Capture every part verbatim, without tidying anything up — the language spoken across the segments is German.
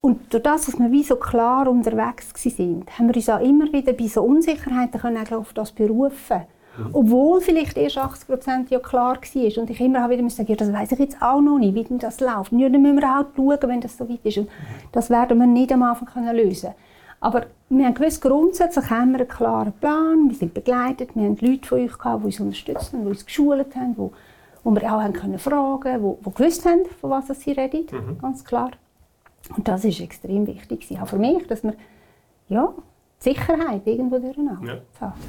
Und durch das, dass wir wie so klar unterwegs waren, haben wir uns auch immer wieder bei so Unsicherheiten können auf das berufen. Mhm. Obwohl vielleicht erst achtzig Prozent ja klar war. Und ich immer wieder sagen, ja, das weiss ich jetzt auch noch nicht, wie denn das läuft. Ja, dann müssen wir auch schauen, wenn das so weit ist. Und das werden wir nicht am Anfang können lösen. Aber wir haben gewusst, grundsätzlich haben wir einen klaren Plan, wir sind begleitet, wir haben Leute von euch gehabt, die uns unterstützen, die uns geschult haben, die, wo wir auch haben können fragen konnten, die, die gewusst haben, von was sie reden, mhm. ganz klar. Und das war extrem wichtig, auch für mich, dass wir ja, die Sicherheit irgendwo durcheinander ja. haben.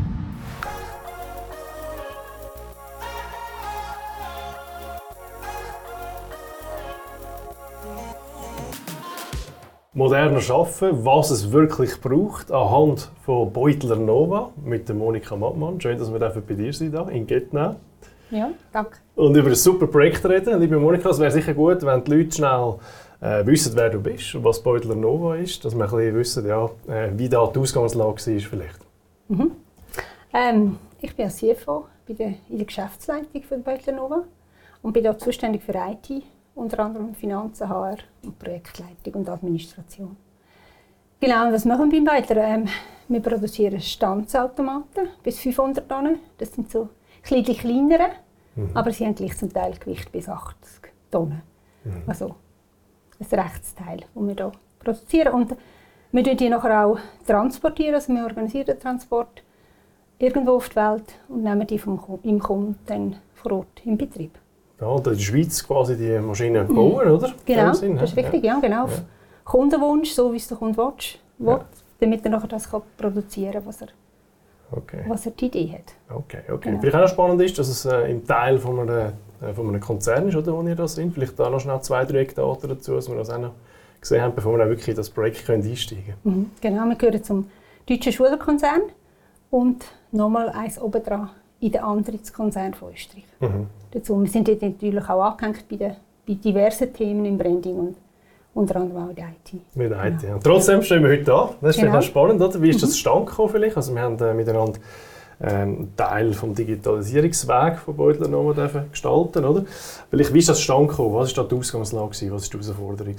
Moderner Arbeiten, was es wirklich braucht, anhand von Beutler Nova mit der Monika Mattmann. Schön, dass wir bei dir sind, hier in Gettnau. Ja, danke. Und über ein super Projekt reden. Liebe Monika, es wäre sicher gut, wenn die Leute schnell äh, wissen, wer du bist und was Beutler Nova ist, dass wir ein bisschen wissen, ja, äh, wie da die Ausgangslage war vielleicht. Mhm. Ähm, ich bin als C F O bei der, in der Geschäftsleitung von Beutler Nova und bin dort zuständig für I T. Unter anderem Finanzen, H R und Projektleitung und Administration. Genau, was machen wir beim Beutler? Ähm, wir produzieren Stanzautomaten bis fünfhundert Tonnen. Das sind so ein bisschen kleinere, mhm. aber sie haben gleich zum Teil Gewicht bis achtzig Tonnen. Mhm. Also ein Rechtsteil, das wir hier produzieren. Und wir transportieren die nachher auch transportieren, also wir organisieren den Transport irgendwo auf die Welt und nehmen die vom im Kunden dann vor Ort in Betrieb. Ja, und in der Schweiz quasi die Maschinen bauen, oder? Genau, Sinn, das ist richtig, ja, genau. Ja. Kundenwunsch, so wie es der Kunde will, ja. damit er nachher das kann produzieren kann, was er, okay. was er die Idee hat. Okay, okay. Genau. Vielleicht auch noch spannend ist, dass es äh, im Teil von, einer, äh, von einem Konzern ist, oder, wo ihr das sind. Vielleicht da noch schnell zwei, drei Eckdaten dazu, dass wir das auch noch gesehen haben, bevor wir auch wirklich in das Projekt können einsteigen können. Mhm. Genau, wir gehören zum deutschen Schulenkonzern und nochmal eins obendran in den Andritz-Konzern von Österreich. Mhm. Dazu. Wir sind dort natürlich auch angehängt bei, den, bei diversen Themen im Branding und unter anderem auch in der I T. Mit der I T. Ja. Trotzdem stehen wir heute da. Das ist genau. vielleicht spannend, oder? Wie ist das zustande gekommen vielleicht? Also wir haben äh, miteinander ähm, einen Teil des Digitalisierungswegs von Beutler Nova gestalten, oder? Vielleicht, wie ist das zustande gekommen? Was war da die Ausgangslage? Was war die Herausforderung?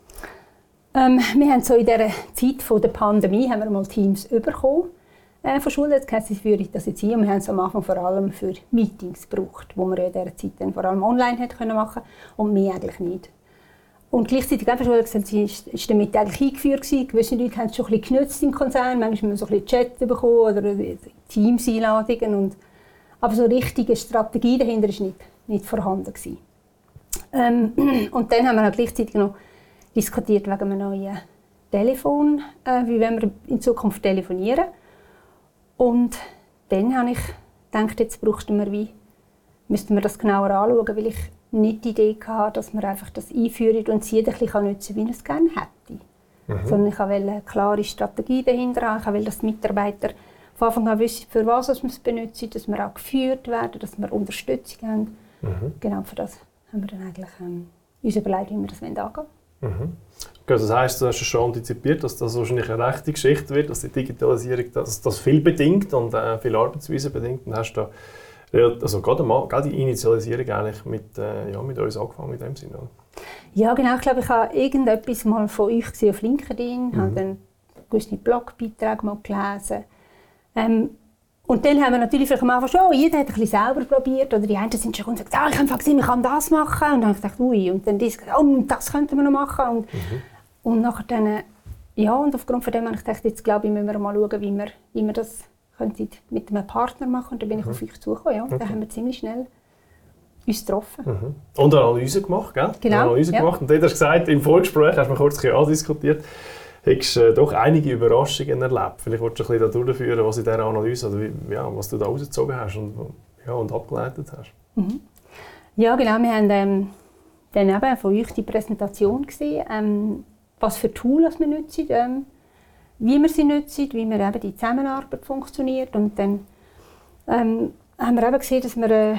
Ähm, wir haben so in dieser Zeit von der Pandemie haben wir mal Teams bekommen. Äh, von Schule, jetzt sie führe ich das jetzt ein. Und wir haben es am Anfang vor allem für Meetings gebraucht, wo wir in dieser Zeit dann vor allem online hätte können machen und mehr eigentlich nicht. Und gleichzeitig einfach Schule ist damit eigentlich eingeführt gewesen. Gewisse Leute haben es schon ein bisschen genutzt im Konzern, manchmal so ein bisschen Chat bekommen oder Teams-Einladungen. Und, aber so eine richtige Strategie dahinter war nicht, nicht vorhanden gewesen. Ähm, und dann haben wir auch gleichzeitig noch diskutiert wegen einem neuen Telefon, äh, wie wollen wir in Zukunft telefonieren. Und dann habe ich gedacht, jetzt bräuchten wir wie, müssten wir das genauer anschauen, weil ich nicht die Idee hatte, dass wir einfach das einführen und es jeder ein bisschen nutzen kann, wie er es gerne hätte. Mhm. Sondern ich wollte eine klare Strategie dahinter haben. Ich wollte, dass die Mitarbeiter von Anfang an wissen, für was wir es benutzen, dass wir auch geführt werden, dass wir Unterstützung haben. Mhm. Genau für das haben wir dann eigentlich ähm, uns überlegt, wie wir das angehen wollen. Mhm. Das heisst, du hast schon antizipiert, dass das wahrscheinlich eine rechte Geschichte wird, dass die Digitalisierung das, das viel bedingt und äh, viel Arbeitsweise bedingt. Und hast da also gerade, mal, gerade die Initialisierung eigentlich mit, äh, ja, mit uns angefangen in dem Sinne. Oder? Ja, genau. Ich glaube, ich habe irgendetwas mal von euch gesehen auf LinkedIn, mhm. habe dann gewisse Blogbeiträge mal gelesen. Ähm, und dann haben wir natürlich vielleicht am Anfang schon, jeder hat ein bisschen selber probiert, oder die einen sind schon gesagt, ah, ich habe gesehen, ich kann das machen. Und dann habe ich gedacht, ui, und dann das, oh, das könnten wir noch machen. Und, mhm. und nachher dann, ja, und aufgrund von dem habe ich gedacht, jetzt glaube ich, müssen wir mal schauen, wie wir, wie wir das mit einem Partner machen. Und dann bin ich mhm. auf euch zugekommen, ja. Okay. Dann haben wir ziemlich schnell uns getroffen. Mhm. Und eine Analyse gemacht, gell? Genau. Eine Analyse ja. gemacht. Und dann hast du gesagt, im Vorgespräch, hast du mir kurz andiskutiert, hast du äh, doch einige Überraschungen erlebt. Vielleicht willst du ein bisschen durchführen, was in dieser Analyse, oder wie, ja, was du da rausgezogen hast und, ja, und abgeleitet hast. Mhm. Ja, genau. Wir haben ähm, dann eben von euch die Präsentation gesehen, ähm, was für Tools wir nutzen, ähm, wie wir sie nutzen, wie wir eben die Zusammenarbeit funktioniert. Und dann ähm, haben wir eben gesehen, dass wir äh,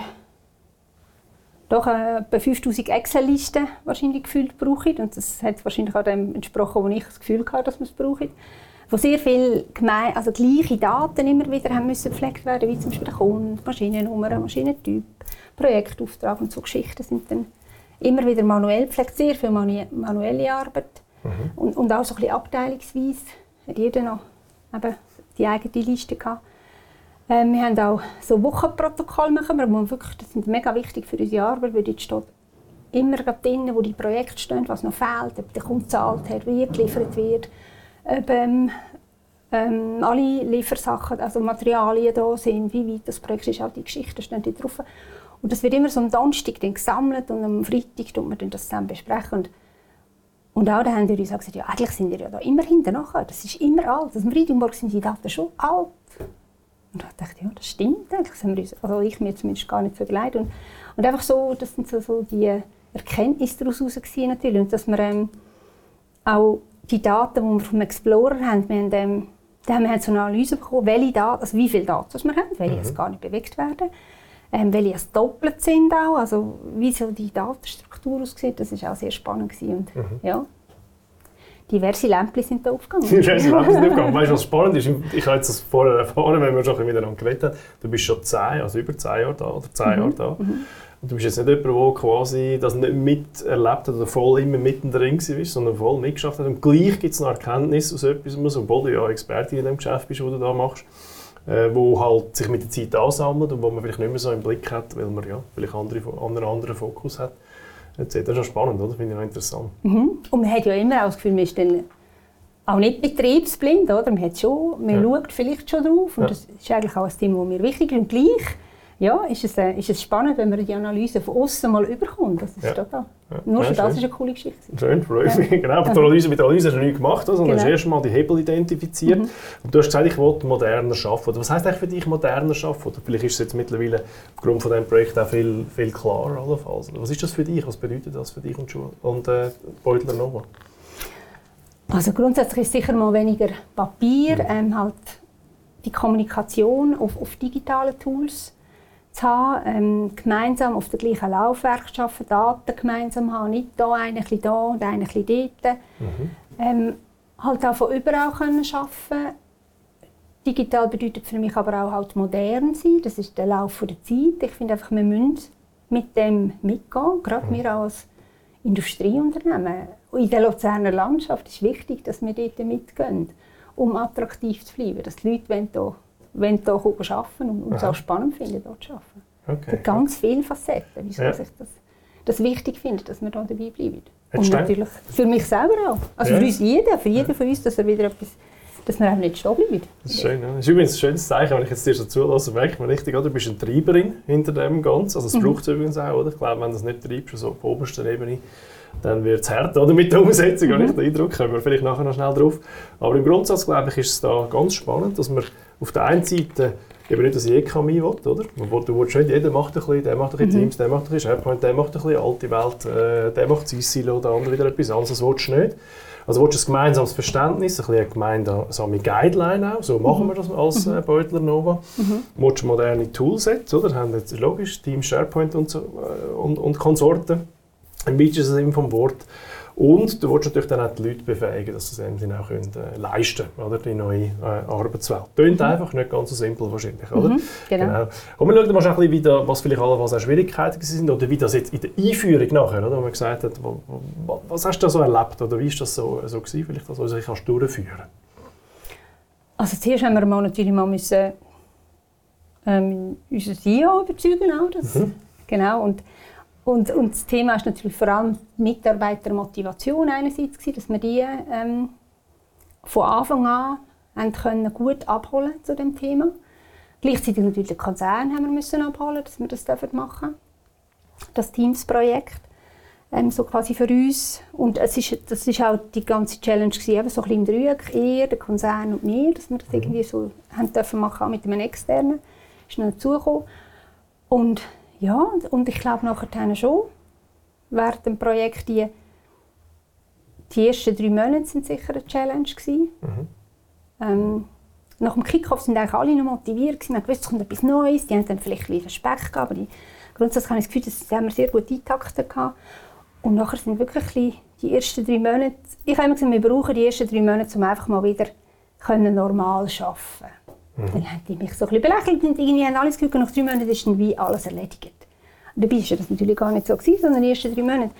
doch äh, etwa fünftausend Excel-Listen wahrscheinlich gefühlt brauchen. Und das hat wahrscheinlich auch dem entsprochen, wo ich das Gefühl hatte, dass wir es brauchen. Wo sehr viele geme- also gleiche Daten immer wieder haben müssen gepflegt werden, wie zum Beispiel der Kunde, Maschinennummer, Maschinentyp, Projektauftrag und so Geschichten sind dann immer wieder manuell gepflegt, sehr viel manu- manuelle Arbeit. Mhm. Und, und auch so ein bisschen abteilungsweise hat jeder noch eben die eigene Liste gehabt. Ähm, wir haben auch so Wochenprotokoll machen, wir wirklich, das sind mega wichtig für unsere Arbeit, weil dort steht immer drin, wo die Projekte stehen, was noch fehlt, ob der Kunde gezahlt hat, wie geliefert wird, ob ähm, ähm, alle Liefersachen, also Materialien da sind, wie weit das Projekt ist, auch die Geschichten stehen dort drauf. Und das wird immer so am Donnerstag dann gesammelt und am Freitag tun wir dann das zusammen besprechen. Und, und auch da haben die uns gesagt, ja, eigentlich sind wir ja da immer hinten nachher, das ist immer alt. Also am Freitagmorgen sind die Daten schon alt. Und da dachte ich, ja, das stimmt eigentlich. Das haben wir uns, also ich mir zumindest gar nicht so geleitet. Und, und einfach so, das sind so, so die Erkenntnisse daraus gewesen, natürlich. Und dass wir ähm, auch die Daten, die wir vom Explorer haben, wir haben, ähm, da haben wir so eine Analyse bekommen, welche Daten, also wie viele Daten wir haben, welche mhm. gar nicht bewegt werden, ähm, welche es doppelt sind auch, also wie so die Datenstruktur aussieht, das war auch sehr spannend gewesen. Und, mhm. ja, diverse Lämpchen sind da aufgegangen. Diverse Lämpchen sind aufgegangen. Weißt du, was spannend ist? Ich habe das vorher erfahren, wenn wir schon miteinander geredet haben. Du bist schon zehn, also über zehn Jahre da, oder zehn mhm. Jahre da. Mhm. Und du bist jetzt nicht jemand, der quasi das nicht miterlebt hat oder voll immer mittendrin war, sondern voll mitgeschafft hat. Und gleich gibt es noch Erkenntnisse aus etwas, obwohl du ja Experte in dem Geschäft bist, was du da machst, äh, wo halt sich mit der Zeit ansammelt und wo man vielleicht nicht mehr so im Blick hat, weil man ja vielleicht andere, einen anderen Fokus hat. Das ist schon spannend, oder? Finde ich auch interessant. Mhm. Und man hat ja immer auch das Gefühl, man ist dann auch nicht betriebsblind, oder? Man, hat schon, man ja. schaut vielleicht schon drauf und ja. das ist eigentlich auch ein Thema, das mir wichtig ist. Und gleich ja, ist, es, äh, ist es spannend, wenn man die Analyse von außen mal überkommt. Das ist ja. total. Ja. Nur schon ja, das ist eine coole Geschichte. Schön, freut mich. Ja. Genau, aber die Analyse, mit der Analyse hast du nichts gemacht, sondern genau. hast erst mal die Hebel identifiziert. Mhm. Und du hast gesagt, ich wollte moderner arbeiten. Was heisst eigentlich für dich moderner arbeiten? Oder vielleicht ist es jetzt mittlerweile aufgrund von diesem Projekt auch viel, viel klarer. Allenfalls. Was ist das für dich? Was bedeutet das für dich und, Schule und äh, Beutler Nova? Also grundsätzlich ist sicher mal weniger Papier, mhm. ähm, halt die Kommunikation auf, auf digitalen Tools zu haben, ähm, gemeinsam auf dem gleichen Laufwerk zu arbeiten, Daten gemeinsam haben, nicht da ein bisschen da und ein bisschen dort. Mhm. Ähm, halt auch von überall können arbeiten. Digital bedeutet für mich aber auch halt modern sein, das ist der Lauf der Zeit. Ich finde einfach, wir müssen mit dem mitgehen, gerade mhm. wir auch als Industrieunternehmen. In der Luzerner Landschaft ist wichtig, dass wir dort mitgehen, um attraktiv zu bleiben, dass die Leute hier wenn hier arbeiten und es auch spannend finden, dort zu arbeiten. Okay. Für ganz okay. viele Facetten, wieso ja. ich das, das wichtig finde, dass wir da dabei bleiben. Und natürlich für mich selber auch. Also ja. für uns jeden, für jeden ja. von uns, dass er wieder etwas, dass wir auch nicht stehen bleiben. Das ist schön. Ja. Das ist übrigens ein schönes Zeichen, wenn ich jetzt dir so zulasse, merkt man richtig, du bist eine Treiberin hinter dem Ganzen. Also das mhm. braucht es übrigens auch, oder? Ich glaube, wenn du das nicht treibst, so auf oberster Ebene, dann wird es hart oder, mit der Umsetzung, mhm. habe ich den Eindruck, kommen wir vielleicht nachher noch schnell drauf. Aber im Grundsatz, glaube ich, ist es da ganz spannend, dass man auf der einen Seite eben nicht das E K M I will, oder? Du willst nicht, jeder macht ein bisschen, der macht ein bisschen mhm. Teams, der macht ein bisschen SharePoint, der macht ein bisschen alte Welt, äh, der macht Silo, der andere wieder etwas anderes, das willst du nicht. Also willst du ein gemeinsames Verständnis, ein bisschen eine gemeinsame Guideline auch, so machen wir das als äh, Beutler Nova. Mhm. Willst du moderne Toolsets, oder? Haben jetzt logisch Teams, SharePoint und, so, äh, und, und Konsorten, im weitesten Sinne vom Wort. Und du willst natürlich dann auch die Leute befähigen, dass sie es auch können, äh, leisten können, die neue äh, Arbeitswelt. Tönt mhm. einfach, nicht ganz so simpel wahrscheinlich. Oder? Mhm, genau. Genau. Und wir schauen mal ein bisschen, wie da, was vielleicht allenfalls auch Schwierigkeiten sind oder wie das jetzt in der Einführung nachher, oder, wo man gesagt hat, wo, wo, was hast du da so erlebt oder wie ist das so, so gewesen, vielleicht, dass du das kannst durchführen? Also zuerst haben wir mal natürlich mal müssen, ähm, unseren C E O überzeugen, auch das. Mhm. Genau, und Und, und das Thema ist natürlich vor allem Mitarbeitermotivation einerseits gewesen, dass wir die ähm, von Anfang an haben können gut abholen zu dem Thema. Gleichzeitig natürlich den Konzern haben wir müssen abholen, dass wir das machen dürfen. Das Teams-Projekt ähm, so quasi für uns. Und es ist, das ist auch die ganze Challenge gewesen, eben so ein bisschen im Dreieck, er, der Konzern und wir, dass wir das irgendwie so haben dürfen machen, auch mit einem externen. Ist noch dazugekommen. Und ja, und ich glaube nachher schon, während dem Projekt, die, die ersten drei Monate sind sicher eine Challenge gewesen. Mhm. Ähm, nach dem Kick-Off sind eigentlich alle noch motiviert gewesen. Man wusste, es kommt etwas Neues, die haben dann vielleicht ein bisschen Speck gehabt, aber die, grundsätzlich habe ich das Gefühl, das haben wir sehr gut eingetaktet gehabt. Und nachher sind wirklich die ersten drei Monate, ich habe immer gesagt, wir brauchen die ersten drei Monate, um einfach mal wieder können normal zu arbeiten. Mhm. Dann haben die mich so ein bisschen belächelt und irgendwie haben alles gehört, nach drei Monaten ist dann wie alles erledigt. Und dabei war das natürlich gar nicht so gewesen, sondern die ersten drei Monate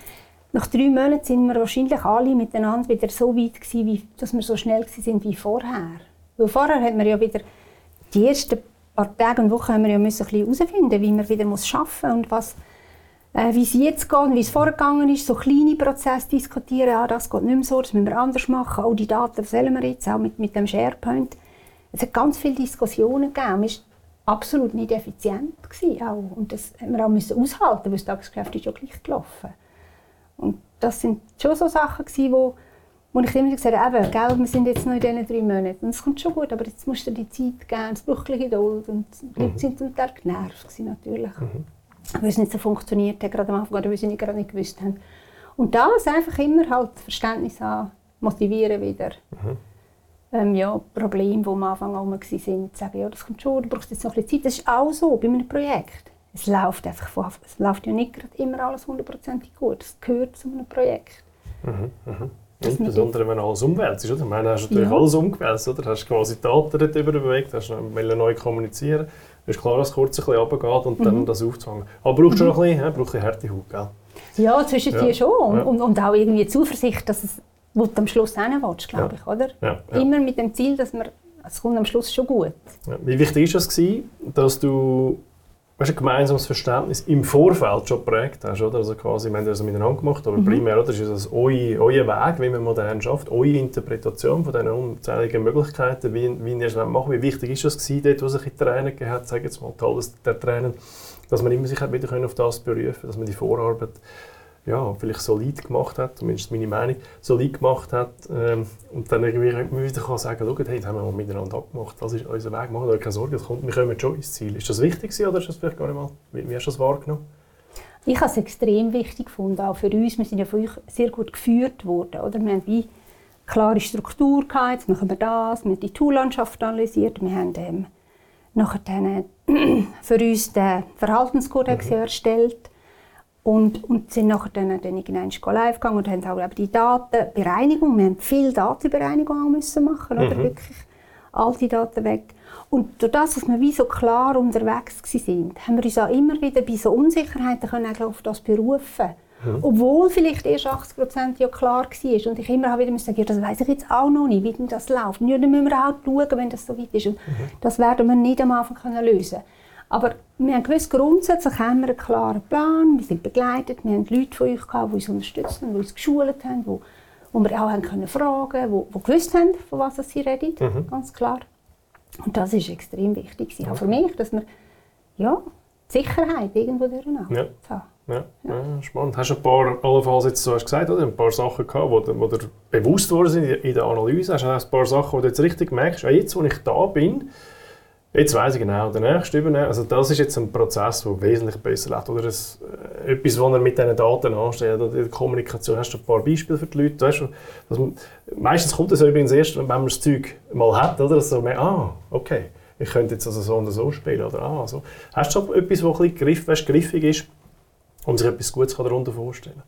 nach drei Monaten sind wir wahrscheinlich alle miteinander wieder so weit gewesen, wie, dass wir so schnell waren wie vorher. Weil vorher hat man ja wieder die ersten paar Tage und Wochen haben wir ja müssen ein bisschen herausfinden, wie man wieder muss arbeiten und was, äh, wie es jetzt geht und wie es vorgegangen ist. So kleine Prozesse diskutieren, ah, das geht nicht mehr so, das müssen wir anders machen. Auch die Daten, was sollen wir jetzt, auch mit, mit dem SharePoint. Es hat ganz viele Diskussionen gegeben. Es war absolut nicht effizient gewesen, auch. Und das mussten wir auch müssen aushalten, weil das Tagesgeschäft ist ja gleich gelaufen. Und das sind schon so Sachen gewesen, wo, wo ich immer gesagt habe, eben, gell, wir sind jetzt noch in diesen drei Monaten. Und es kommt schon gut, aber jetzt musst du dir die Zeit geben, es braucht ein bisschen Geduld. Und die Leute sind zum Teil genervt gewesen, natürlich. Mhm. Weil es nicht so funktioniert hat, gerade am Anfang, oder weil sie nicht, gerade nicht gewusst haben. Und das einfach immer halt Verständnis haben, motivieren wieder. Mhm. Ähm, ja, Probleme, die am Anfang auch waren, sind, sagen, ja, das kommt schon, du brauchst jetzt noch ein bisschen Zeit. Das ist auch so bei einem Projekt. Es läuft einfach von, es läuft ja nicht immer alles hundertprozentig gut. Es gehört zu einem Projekt. Mhm, mhm. Insbesondere wenn alles umwälzt ist. Oder? Ich meine, hast du natürlich ja. alles umgewälzt. Oder? Du hast quasi die Daten dort überbewegt, hast neu kommunizieren. Es ist klar, dass es kurz ein bisschen runtergeht und mhm. dann das aufzufangen. Aber brauchst du mhm. noch ein bisschen, ja, braucht ein harte Haut, gell? Ja, zwischen ja. dir schon. Ja. Und, und auch irgendwie Zuversicht, dass es, wo du am Schluss hin willst, glaube ich. Oder? Ja. Ja. Immer mit dem Ziel, dass man, es kommt am Schluss schon gut. Ja. Wie wichtig war es, dass du weißt, ein gemeinsames Verständnis im Vorfeld schon geprägt hast, oder? Also quasi, wir haben das miteinander gemacht, aber mhm. primär oder, ist das euer, euer Weg, wie man modern schafft, eure Interpretation von diesen unzähligen Möglichkeiten, wie, wie ihr es machen wollt. Wie wichtig ist das gewesen, dort, wo sich die Tränen gegeben hat, sage jetzt mal, toll, dass der Tränen, dass man immer sich wieder auf das berufen, dass man die Vorarbeit ja, vielleicht solid gemacht hat, zumindest meine Meinung, solid gemacht hat ähm, und dann irgendwie wieder kann sagen, schau, hey, das haben wir mal miteinander abgemacht, das ist unser Weg, macht euch keine Sorge, das kommt, wir kommen schon ins Ziel. Ist das wichtig gewesen, oder ist das vielleicht gar nicht mal, wie, wie hast du das wahrgenommen? Ich habe es extrem wichtig gefunden, auch für uns, wir sind ja von euch sehr gut geführt worden, oder? Wir haben wie klare Struktur gehabt, jetzt machen wir das, wir haben die Toollandschaft analysiert, wir haben ähm, nachher dann, äh, für uns den Verhaltenskodex mhm. erstellt. Und, und sind nachher dann, dann irgendwann live gegangen und haben auch eben die Datenbereinigung, wir haben viel Datenbereinigung auch müssen machen, mhm. oder wirklich alte Daten weg. Und durch das, dass wir wie so klar unterwegs waren, haben wir uns auch immer wieder bei so Unsicherheiten können auf das berufen. Mhm. Obwohl vielleicht erst achtzig Prozent ja klar war. Und ich immer wieder sagen, ja, das weiss ich jetzt auch noch nicht, wie denn das läuft. Ja, dann müssen wir auch schauen, wenn das so weit ist. Und mhm. das werden wir nicht am Anfang können lösen. Aber wir haben gewusst, grundsätzlich haben wir einen klaren Plan, wir sind begleitet, wir haben Leute von euch gehabt, die uns unterstützen, die uns geschult haben, wo, wo wir auch haben können fragen konnten, die, die gewusst haben, von was sie reden, mhm. ganz klar. Und das war extrem wichtig, auch für mich, dass wir ja, die Sicherheit irgendwo drin haben. Ja. Ja. Ja. Ja, spannend. Hast du ein paar, allenfalls jetzt so hast gesagt, oder? Ein paar Sachen gehabt, die dir bewusst worden sind in der Analyse? Hast du ein paar Sachen, wo du jetzt richtig merkst, jetzt, wo ich da bin, jetzt weiss ich genau, der nächste übernehmen. Also das ist jetzt ein Prozess, der wesentlich besser läuft. Oder das, äh, etwas, was er mit diesen Daten anstellt. Oder in der Kommunikation hast du ein paar Beispiele für die Leute. Weißt du, dass man, meistens kommt das übrigens erst, wenn man das Zeug mal hat. Oder? Dass so, ah, okay, ich könnte jetzt also so und so spielen. Oder, ah, so. Hast du so etwas, das ein bisschen griff, weißt, griffig ist und sich etwas Gutes darunter vorstellen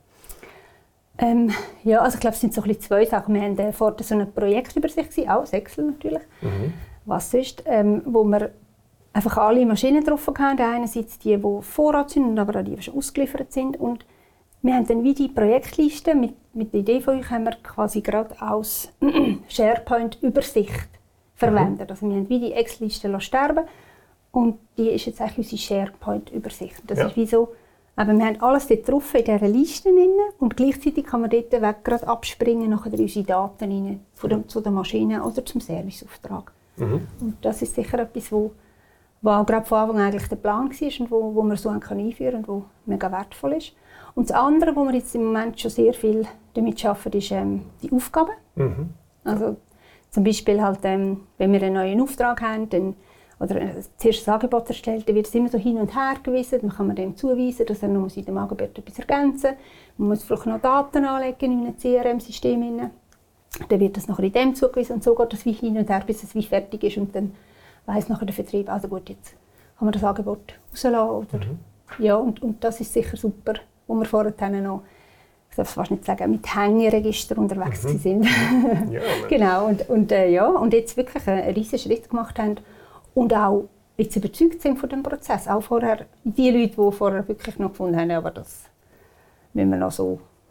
ähm, ja, also ich glaube, es sind so ein bisschen zwei Sachen. Wir hatten vorher so eine Projektübersicht, auch das Excel natürlich. Mhm. Was sonst, ähm, wo wir einfach alle Maschinen drauf hatten. Einerseits die, die Vorrat sind, aber auch die, die schon ausgeliefert sind. Und wir haben dann wie die Projektliste, mit, mit der Idee von euch haben wir quasi gerade als SharePoint-Übersicht verwendet. Mhm. Also wir haben wie die Excel-Liste sterben und die ist jetzt eigentlich unsere SharePoint-Übersicht. Das ja. ist wie so, aber wir haben alles dort drauf in dieser Liste drin und gleichzeitig kann man dort weg gerade abspringen nachher in unsere Daten rein, von der, zu der Maschine oder zum Serviceauftrag. Mhm. Und das ist sicher etwas, wo, wo auch gerade von Anfang an eigentlich der Plan war und wo, wo wir so einführen können und wo mega wertvoll ist. Und das andere, wo wir jetzt im Moment schon sehr viel damit arbeiten, ist ähm, die Aufgaben. Mhm. Also zum Beispiel halt, ähm, wenn wir einen neuen Auftrag haben, dann, oder ein erstes Angebot erstellt, dann wird es immer so hin und her gewiesen. Dann kann man dem zuweisen, dass er noch in dem Angebot etwas ergänzen muss. Man muss vielleicht noch Daten anlegen in einem C R M-System. Dann wird das nachher in dem zugewiesen und so geht das wie hin und her, bis es wie fertig ist und dann weiss nachher der Vertrieb, also gut, jetzt kann man das Angebot rauslassen. Oder? Mhm. Ja, und, und das ist sicher super, wo wir vorher noch, ich darf es fast nicht sagen, mit Hängeregister unterwegs mhm. sind. Ja, genau, und, und, äh, ja, und jetzt wirklich einen riesen Schritt gemacht haben und auch jetzt überzeugt sind von dem Prozess. Auch vorher, die Leute, die vorher wirklich noch gefunden haben, aber das müssen wir noch so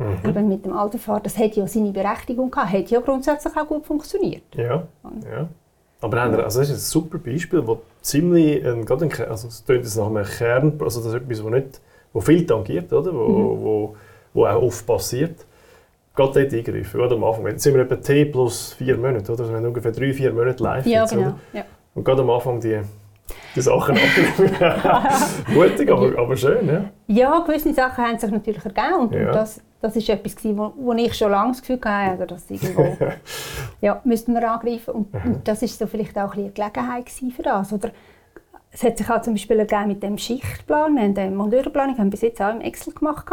Mhm. Eben mit dem Autofahren, das hat ja seine Berechtigung gehabt, hat ja grundsätzlich auch gut funktioniert. Ja, ja. Aber ja. Also das ist ein super Beispiel, wo ziemlich, äh, gerade ein, also es klingt jetzt nach einem Kern, also das ist etwas, wo nicht, wo viel tangiert, oder? Wo, mhm. wo, wo auch oft passiert. Gerade dort eingreifen, gerade am Anfang. Jetzt sind wir etwa T plus vier Monate, oder? Also wir haben ungefähr drei, vier Monate live ja, jetzt, genau. Oder? Ja. Und gerade am Anfang die, die Sachen abgreifen. Mutig, aber, aber schön, ja? Ja, gewisse Sachen haben sich natürlich ergeben. Und, ja. und das, das ist etwas, wo, wo ich schon lange das Gefühl hatte, dass irgendwo ja, müssten wir angreifen. Und, und das war so vielleicht auch ein bisschen eine Gelegenheit für das. Oder es hat sich auch zum Beispiel ergeben mit dem Schichtplan. Wir haben eine Monteurenplanung, haben bis jetzt auch im Excel gemacht.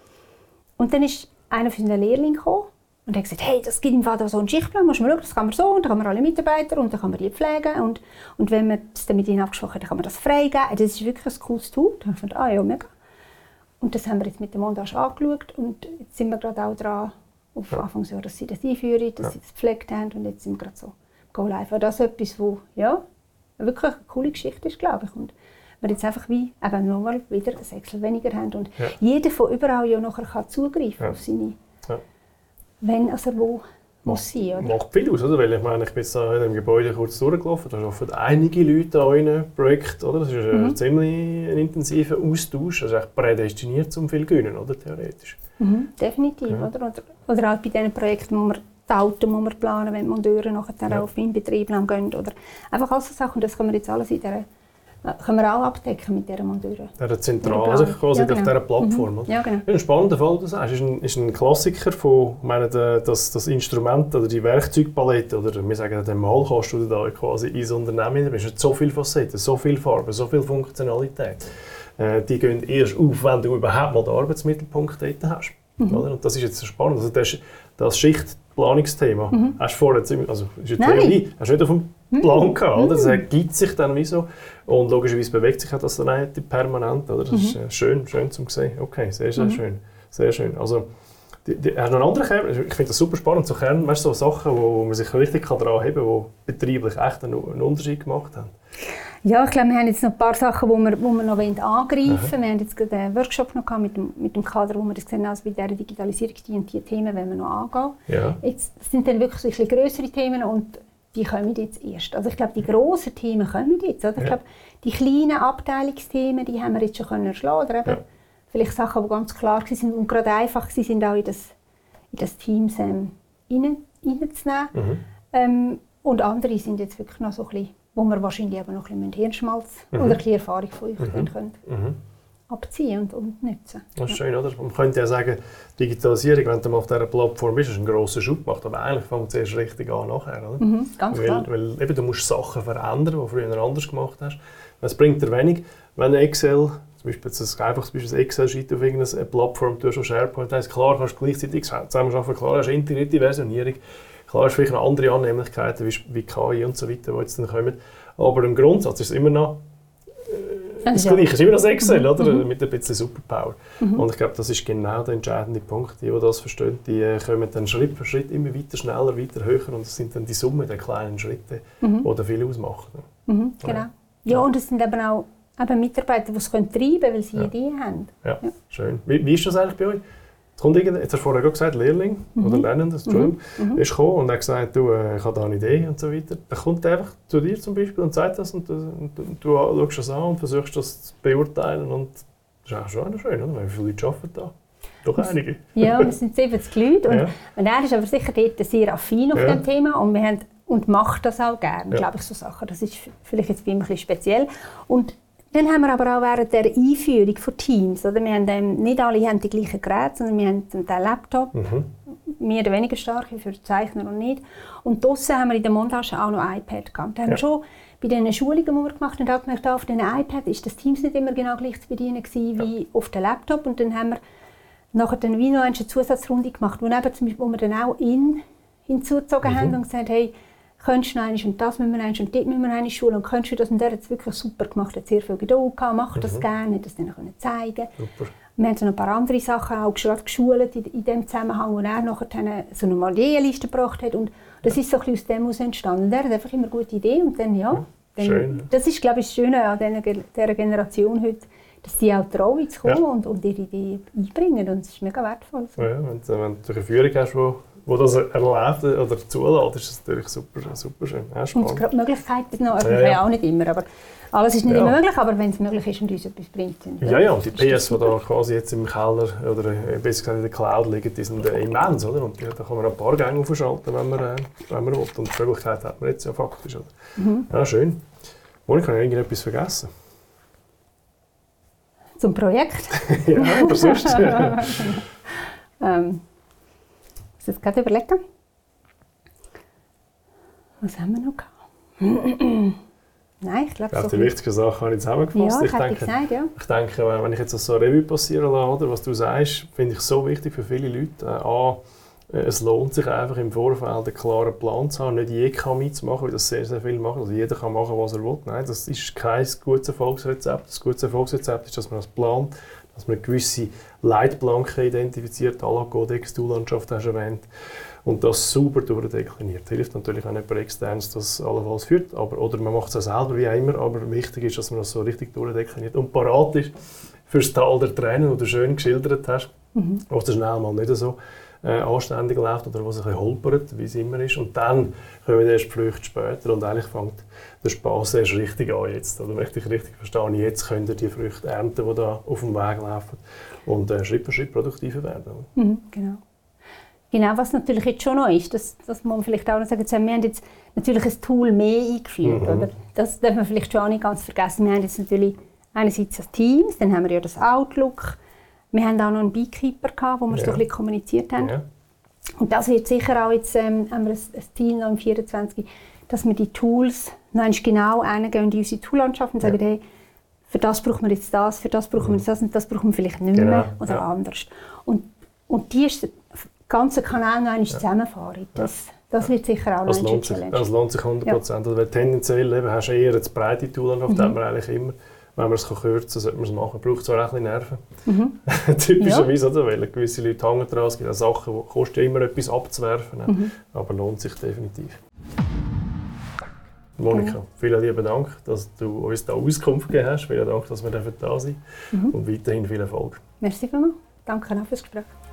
Und dann ist einer von unseren Lehrlingen gekommen und hat gesagt, hey, das gibt im Fall so einen Schichtplan, musst du mal schauen, das kann man so, und dann kann man alle Mitarbeiter und dann kann man die pflegen. Und, und wenn man das dann mit ihnen abgesprochen hat, dann kann man das freigeben. Das ist wirklich ein cooles Tool. Da habe ich gedacht, ah ja, mega. Und das haben wir jetzt mit der Montage angeschaut und jetzt sind wir gerade auch dran, auf ja. Anfangsjahr, dass sie das einführen, dass ja. sie das gepflegt haben und jetzt sind wir gerade so go live. Und das ist etwas, wo ja, wirklich eine coole Geschichte ist, glaube ich. Und wir jetzt einfach wie eben nochmal wieder das Excel weniger haben und ja. jeder von überall ja nachher kann zugreifen ja. auf seine, ja. wenn also wo muss sein. Oder? Macht viel aus, oder? Weil ich meine, ich bin jetzt in dem Gebäude kurz durchgelaufen, da arbeiten einige Leute an eurem Projekt, oder? Das ist ein mhm. ziemlich ein intensiver Austausch, das ist echt prädestiniert, um viel zu gewinnen, oder? Theoretisch. Mhm, definitiv, ja. oder? oder? Oder auch bei diesen Projekten, wo wir die Autos, die wir planen, wenn die Monteure nachher ja. auf Inbetrieb gehen, oder einfach all so Sachen, das können wir jetzt alles in dieser können wir auch abdecken mit dieser Monteure. Der Zentral, also quasi ja, genau. auf dieser Plattform. Mhm. Ja, genau. Ein spannender Fall, das ist ein, ist ein Klassiker von, ich meine, das, das Instrument oder die Werkzeugpalette oder wir sagen den Malkasten, da quasi ins Unternehmen, da ist so viele Facetten, so viele Farben, so viel Funktionalität. Äh, die gehen erst auf, wenn du überhaupt mal den Arbeitsmittelpunkt dort hast. Mhm. Oder? Und das ist jetzt spannend. Also das, das Schichtplanungsthema mhm. hast du vorher ziemlich, also ist eine Theorie, hast du nicht auf dem Plan gehabt, oder? Das ergibt sich dann wie so. Und logischerweise bewegt sich das dann nicht permanent, oder? Das mhm. ist schön, schön zu sehen. Okay, sehr, sehr mhm. schön. Sehr schön. Also, die, die, hast du noch andere Kern? Ich finde das super spannend, so Kern, weißt, so Sachen, wo man sich richtig daran heben kann, die betrieblich echt einen, einen Unterschied gemacht haben. Ja, ich glaube, wir haben jetzt noch ein paar Sachen, die wir, wo wir noch angreifen wollen. Wir haben jetzt gerade einen Workshop noch mit dem, mit dem Kader, wo wir das sehen, also bei dieser Digitalisierung, die und die Themen wollen wir noch angehen. Ja. Jetzt, das sind dann wirklich so ein bisschen grössere Themen und die kommen jetzt erst. Also ich glaube, die grossen Themen kommen jetzt. Oder? Ich glaube, die kleinen Abteilungsthemen, die haben wir jetzt schon können erschlagen. Oder eben ja. vielleicht Sachen, die ganz klar waren und gerade einfach waren, auch in das, in das Teams ähm, rein, reinzunehmen. Mhm. Ähm, und andere sind jetzt wirklich noch so ein bisschen, wo wir wahrscheinlich aber noch ein bisschen Hirnschmalz mhm. oder ein bisschen Erfahrung von euch mhm. können mhm. abziehen und, und nutzen. Das ist schön, oder? Man könnte ja sagen, Digitalisierung, wenn du mal auf dieser Plattform bist, ist ein grosser Schub gemacht, aber eigentlich fängt es erst richtig an nachher, oder? Mhm, ganz weil, klar. Weil eben, du musst Sachen verändern, die du früher anders gemacht hast. Es bringt dir wenig, wenn Excel, zum Beispiel jetzt ein einfaches Beispiel, ein Excel-Sheet auf irgendeine Plattform, du hast schon SharePoint, heisst, klar kannst du gleichzeitig zusammenarbeiten, klar hast du integrierte Versionierung, klar hast du vielleicht noch andere Annehmlichkeiten wie, wie K I und so weiter, die jetzt dann kommen. Aber im Grundsatz ist es immer noch äh, das Gleiche, es ist immer noch das Excel, mhm. oder? Mit ein bisschen Superpower. Mhm. Und ich glaube, das ist genau der entscheidende Punkt. Die, die das verstehen, die kommen dann Schritt für Schritt immer weiter, schneller, weiter, höher. Und das sind dann die Summe der kleinen Schritte, mhm. die da viel ausmachen. Mhm, genau. Ja. ja, und es sind eben auch eben Mitarbeiter, die es treiben können, weil sie ja. Ideen haben. Ja, ja. Schön. Wie, wie ist das eigentlich bei euch? Jetzt kommt jetzt hast du vorher gesagt, Lehrling mhm. oder Lernender, Entschuldigung, mhm. ist gekommen und hat gesagt, du, ich habe da eine Idee und so weiter. Dann kommt er einfach zu dir zum Beispiel und sagt das und du, und du schaust das an und versuchst das zu beurteilen und das ist auch schon schön, oder? Wie viele Leute arbeiten da? Doch einige. Ja, wir sind siebzig Leute und, ja. und er ist aber sicher dort sehr affin auf ja. dem Thema und, wir haben, und macht das auch gerne, ja. glaube ich, so Sachen. Das ist vielleicht jetzt bei ihm ein bisschen speziell. Und dann haben wir aber auch während der Einführung von Teams, oder? Wir haben, ähm, nicht alle haben die gleichen Geräte, sondern wir haben den Laptop, mhm. mehr oder weniger starke für Zeichner und nicht. Und draussen haben wir in der Montage auch noch ein iPad gehabt. Da haben wir schon bei den Schulungen, die wir gemacht haben, auch gemerkt, auf dem iPad ist das Teams nicht immer genau gleich zu bedienen gewesen, wie ja. auf dem Laptop. Und dann haben wir nachher dann wie noch eine Zusatzrunde gemacht, wo, eben zum Beispiel, wo wir dann auch ihn hinzugezogen mhm. haben und gesagt, hey, könntest du noch einmal und das müssen wir noch einmal und dort müssen wir noch einmal schulen und könntest du das und der hat es wirklich super gemacht, hat sehr viel Geduld gehabt, macht das mhm. gerne, hat das dann zeigen. Super. Wir haben so ein paar andere Sachen auch gerade geschult in, in dem Zusammenhang, wo er nachher so eine Ideenliste gebracht hat und das ja. ist so ein bisschen aus dem entstanden. Und er hat einfach immer gute Ideen und dann ja, dann, Schön. Das ist glaube ich das Schöne an dieser, dieser Generation heute, dass die auch trauen zu kommen Ja. und, und ihre Idee einbringen. Und das ist mega wertvoll. Ja, wenn, du- wenn du eine Führung hast, wo, wo das erlebt oder zulässt, ist das natürlich super, super schön. Ja, Und spannend. gerade die Möglichkeiten noch, also Ja, ja, ja. auch nicht immer, aber alles ist nicht Ja. immer möglich, aber wenn es möglich ist und uns etwas bringt. Dann, Ja, ja, und die ist P das S, die super. da quasi jetzt im Keller oder äh, besser gesagt in der Cloud liegen, die sind äh, immens, oder? Und die, da kann man ein paar Gänge aufschalten, wenn man, äh, wenn man will. Und die Möglichkeit hat man jetzt ja faktisch, oder? Mhm. Ja, schön. Monika, habe ich irgendetwas vergessen? Zum Projekt. Ja, aber sonst. ähm, muss jetzt gerade überlegen. Was haben wir noch gehabt? Nein, ich glaube Ich glaube, so. die wichtigsten Sachen habe ich zusammengefasst. Ja, ich, hätte ich denke, gesagt, ja. ich denke, wenn ich jetzt das so Revue passieren lasse, oder, was du sagst, finde ich so wichtig für viele Leute. Äh, A, äh, es lohnt sich einfach im Vorfeld einen klaren Plan zu haben. Nicht jeder kann mitmachen, weil das sehr, sehr viel machen. Also jeder kann machen, was er will. Nein, das ist kein gutes Erfolgsrezept. Das gute Erfolgsrezept ist, dass man das plant, dass man gewisse Leitplanken identifiziert, à la Codex, Du-Landschaft hast du erwähnt, und das sauber durchdekliniert. Hilft natürlich, wenn jemand externes das allenfalls führt, aber, oder man macht es auch selber, wie auch immer, aber wichtig ist, dass man das so richtig durchdekliniert und parat ist fürs Tal der Tränen, das du schön geschildert hast, Mhm. wo es schnell mal nicht so äh, anständig läuft oder wo es ein bisschen holpert, wie es immer ist. Und dann kommen erst die Früchte später und eigentlich fängt der Spass erst richtig an jetzt. Oder möchte ich richtig verstehen, jetzt könnt ihr die Früchte ernten, die da auf dem Weg laufen und äh, Schritt für Schritt produktiver werden. Mhm, genau. Genau, was natürlich jetzt schon noch ist, das, das muss man vielleicht auch noch sagen, wir haben jetzt natürlich ein Tool mehr eingeführt, Mhm. oder? Das darf man vielleicht schon auch nicht ganz vergessen. Wir haben jetzt natürlich einerseits das Teams, dann haben wir ja das Outlook, wir haben auch noch einen Beekeeper gehabt, wo wir Ja. so ein bisschen kommuniziert haben. Ja. Und das wird sicher auch jetzt, ähm, haben wir ein, ein Ziel noch im vierundzwanzig, dass wir die Tools noch einmal genau reingehen in unsere Toollandschaft und sagen, Ja. hey, für das brauchen wir jetzt das, für das brauchen wir jetzt das und das brauchen wir vielleicht nicht Genau, mehr oder ja. anders. Und, und die ist ganzen Kanal noch einmal zusammenfahren. Das, das wird sicher auch noch Das eine lohnt sich, Challenge. das lohnt sich hundert Prozent. Also, weil tendenziell eben, hast du eher eine breite Toollandschaft, Mhm. hat man eigentlich immer. Wenn man es kürzen kann, sollte man es machen. Braucht zwar auch ein bisschen Nerven. Mhm. Typischerweise, oder? Weil gewisse Leute hängen dran. Es gibt auch Sachen, die kosten ja immer etwas abzuwerfen. Mhm. Aber lohnt sich definitiv. Monika, vielen lieben Dank, dass du uns da Auskunft gegeben hast. Vielen Dank, dass wir da sein dürfen. Mhm. Und weiterhin viel Erfolg. Merci vielmals. Danke auch fürs Gespräch.